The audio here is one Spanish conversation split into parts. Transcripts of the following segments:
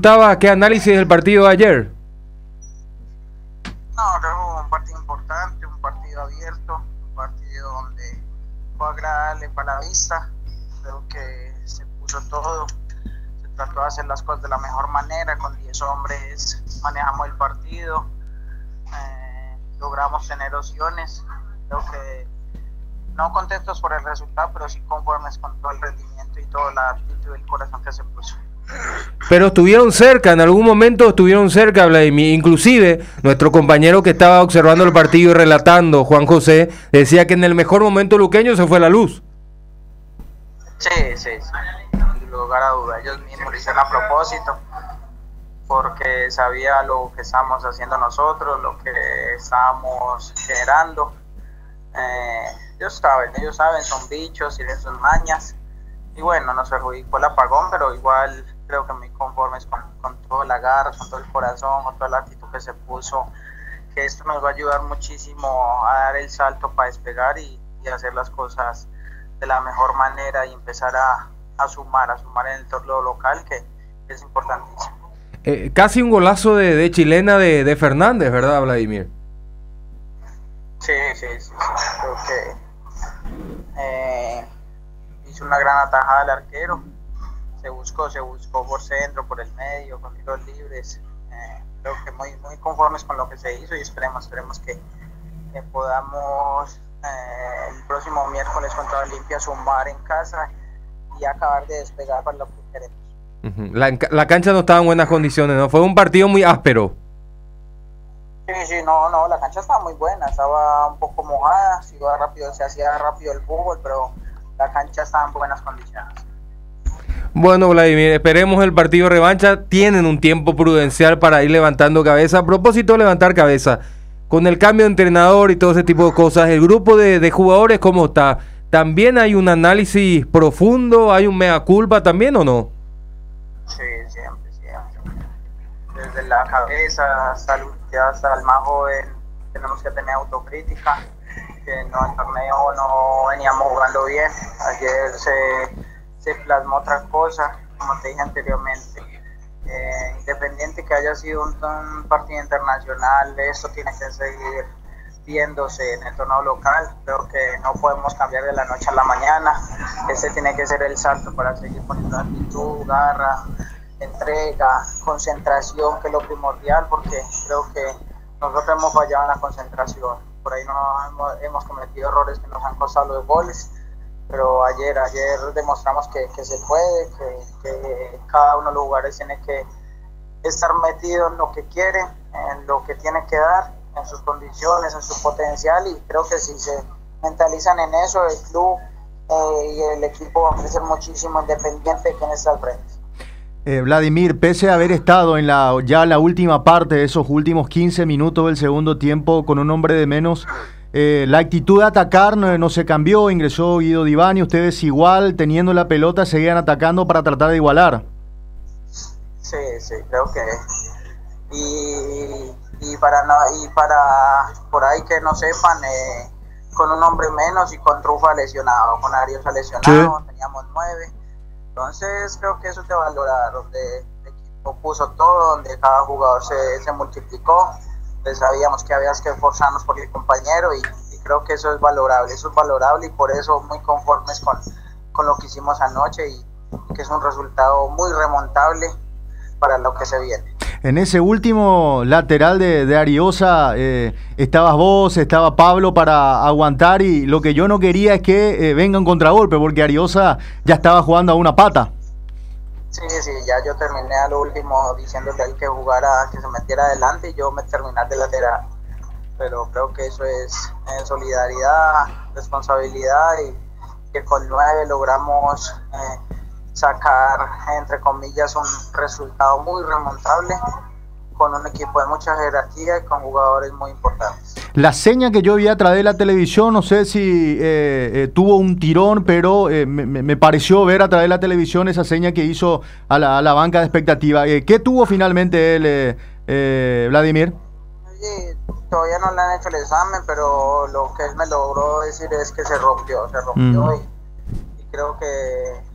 disfrutabas? ¿Qué análisis del partido de ayer? No, creo que fue un partido importante, un partido abierto, un partido donde fue agradable para la vista. Creo que se puso todo, se trató de hacer las cosas de la mejor manera. Con 10 hombres manejamos el partido, logramos tener opciones. Creo que no contentos por el resultado, pero sí conformes con todo el rendimiento y toda la actitud y el corazón que se puso. Pero estuvieron cerca, en algún momento estuvieron cerca, Vladimir. Inclusive, nuestro compañero que estaba observando el partido y relatando, Juan José, decía que en el mejor momento luqueño se fue la luz. Sí, sin lugar a duda. Ellos mismos lo hicieron a propósito, porque sabía lo que estábamos haciendo nosotros, lo que estábamos generando. Ellos saben, son bichos, tienen sus mañas. Y bueno, nos perjudicó el apagón, pero igual creo que muy conformes con todo el agarre, con todo el corazón, con toda la actitud que se puso, que esto nos va a ayudar muchísimo a dar el salto para despegar y hacer las cosas de la mejor manera y empezar a sumar en el torneo local, que es importantísimo. Casi un golazo de chilena de Fernández, ¿verdad, Vladimir? Sí. Creo que hizo una gran atajada al arquero. Se buscó por centro, por el medio, con tiros libres. Creo que muy conformes con lo que se hizo y esperemos que podamos el próximo miércoles contra Olimpia sumar en casa y acabar de despegar para lo que queremos. La cancha no estaba en buenas condiciones, ¿no? Fue un partido muy áspero. Sí, no, la cancha estaba muy buena, estaba un poco mojada, se hacía rápido el fútbol, pero la cancha estaba en buenas condiciones. Bueno, Vladimir, esperemos el partido revancha. Tienen un tiempo prudencial para ir levantando cabeza. A propósito de levantar cabeza, con el cambio de entrenador y todo ese tipo de cosas, el grupo de jugadores, ¿cómo está? ¿También hay un análisis profundo? ¿Hay un mea culpa también o no? Sí, siempre. Desde la cabeza hasta el más joven tenemos que tener autocrítica, que no, el torneo no veníamos jugando bien. Ayer se plasmó otra cosa, como te dije anteriormente. Independiente que haya sido un partido internacional, esto tiene que seguir viéndose en el torneo local. Creo que no podemos cambiar de la noche a la mañana. Ese tiene que ser el salto para seguir poniendo actitud, garra, entrega, concentración, que es lo primordial, porque creo que nosotros hemos fallado en la concentración. Por ahí hemos cometido errores que nos han costado los goles, pero ayer demostramos que se puede, que cada uno de los jugadores tiene que estar metido en lo que quiere, en lo que tiene que dar, en sus condiciones, en su potencial, y creo que si se mentalizan en eso, el club y el equipo va a crecer muchísimo, independiente de quién está al frente. Vladimir, pese a haber estado en la última parte de esos últimos 15 minutos del segundo tiempo con un hombre de menos, la actitud de atacar no se cambió, ingresó Guido Divani, ustedes igual, teniendo la pelota, seguían atacando para tratar de igualar. Sí, creo que y para por ahí que no sepan, con un hombre menos y con Trufa lesionado, con Ariosa lesionado, sí. Teníamos 9. Entonces creo que eso te valora, donde el equipo puso todo, donde cada jugador se multiplicó, pues sabíamos que había que esforzarnos por el compañero y creo que eso es valorable y por eso muy conformes con lo que hicimos anoche y que es un resultado muy remontable para lo que se viene. En ese último lateral de Ariosa estabas vos, estaba Pablo para aguantar y lo que yo no quería es que venga un contragolpe porque Ariosa ya estaba jugando a una pata. Sí, ya yo terminé a lo último diciéndole a él que jugara, que se metiera adelante y yo me terminé de lateral. Pero creo que eso es solidaridad, responsabilidad y que con 9 logramos sacar, entre comillas, un resultado muy remontable con un equipo de mucha jerarquía y con jugadores muy importantes. La seña que yo vi a través de la televisión, no sé si tuvo un tirón, pero me pareció ver a través de la televisión esa seña que hizo a la banca de expectativa. ¿Qué tuvo finalmente él, Vladimir? Sí, todavía no le han hecho el examen, pero lo que él me logró decir es que se rompió y creo que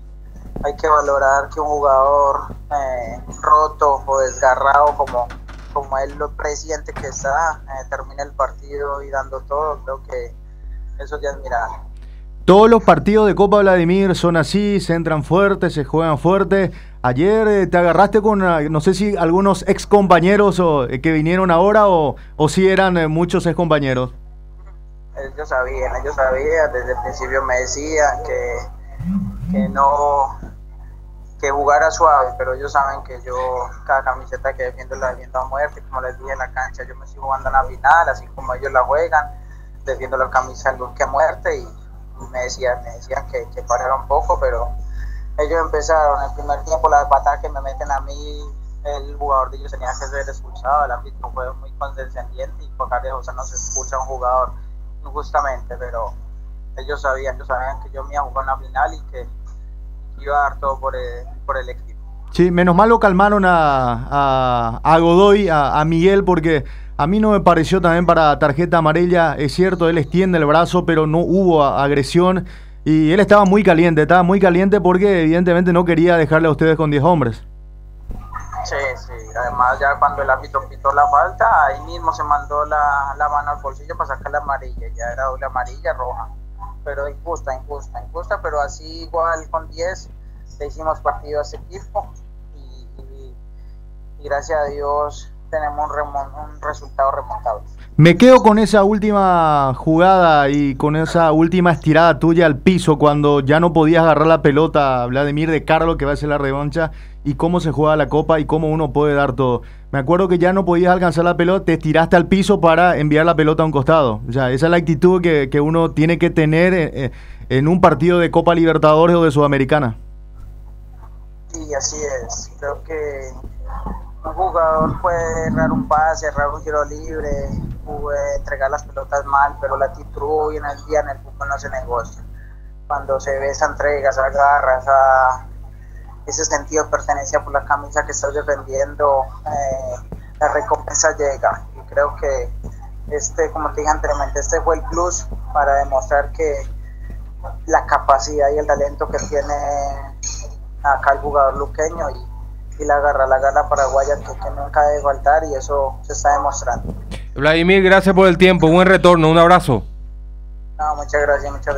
hay que valorar que un jugador roto o desgarrado como él lo presiente que está, termine el partido y dando todo. Creo que eso es de admirar. Todos los partidos de Copa Vladimir son así, se entran fuertes, se juegan fuerte. Ayer te agarraste con, no sé si algunos ex compañeros que vinieron ahora o si eran muchos ex compañeros. Ellos sabían, desde el principio me decían que no, que jugara suave, pero ellos saben que yo cada camiseta que defiendo la defiendo a muerte. Como les dije en la cancha, yo me estoy jugando en la final, así como ellos la juegan, defiendo la camisa que a muerte, y me decían que parara un poco, pero ellos empezaron el primer tiempo, la patada que me meten a mí, el jugador de ellos tenía que ser expulsado. El árbitro fue muy condescendiente y por Carlos José no se expulsa a un jugador injustamente, pero ellos sabían que yo me iba a jugar en la final y que iba a dar todo por el equipo. Sí, menos mal lo calmaron a Godoy, a Miguel, porque a mí no me pareció también para tarjeta amarilla. Es cierto, él extiende el brazo, pero no hubo agresión. Y él estaba muy caliente porque evidentemente no quería dejarle a ustedes con 10 hombres. Sí, además ya cuando el árbitro pitó la falta, ahí mismo se mandó la mano al bolsillo para sacar la amarilla, ya era doble amarilla, roja. Pero injusta, pero así igual con 10 le hicimos partido a ese equipo y gracias a Dios tenemos un resultado remontable. Me quedo con esa última jugada y con esa última estirada tuya al piso cuando ya no podías agarrar la pelota, Vladimir, de Carlos, que va a ser la revancha, y cómo se juega la Copa y cómo uno puede dar todo. Me acuerdo que ya no podías alcanzar la pelota, te estiraste al piso para enviar la pelota a un costado. O sea, esa es la actitud que uno tiene que tener en un partido de Copa Libertadores o de Sudamericana. Sí, así es. Creo que un jugador puede errar un pase, errar un tiro libre, puede entregar las pelotas mal, pero la actitud hoy en el día en el fútbol no se negocia. Cuando se ve esa entrega, esa garra, ese sentido de pertenencia por la camisa que estás defendiendo, la recompensa llega. Y creo que como te dije anteriormente, fue el plus para demostrar que la capacidad y el talento que tiene acá el jugador luqueño y la garra paraguaya que nunca debe faltar, y eso se está demostrando. Vladimir, gracias por el tiempo, buen retorno, un abrazo. No, muchas gracias.